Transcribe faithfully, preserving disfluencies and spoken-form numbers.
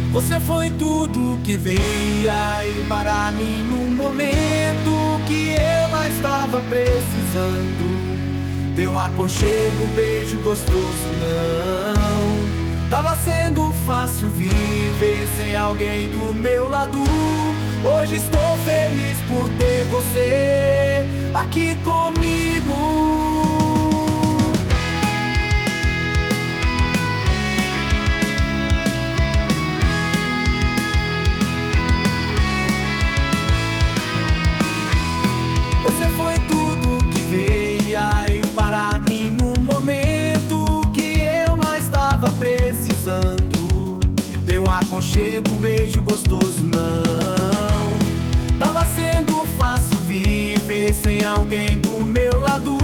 Você foi tudo que veio aí para mim num momento que eu mais estava precisando. Teu aconchego, um beijo gostoso, não tava sendo fácil viver sem alguém do meu lado. Hoje estou feliz por ter você aqui comigo. Você foi tudo que veio aí para mim no momento que eu mais estava precisando. Deu um aconchego, um beijo gostoso, não tava sendo fácil viver sem alguém do meu lado.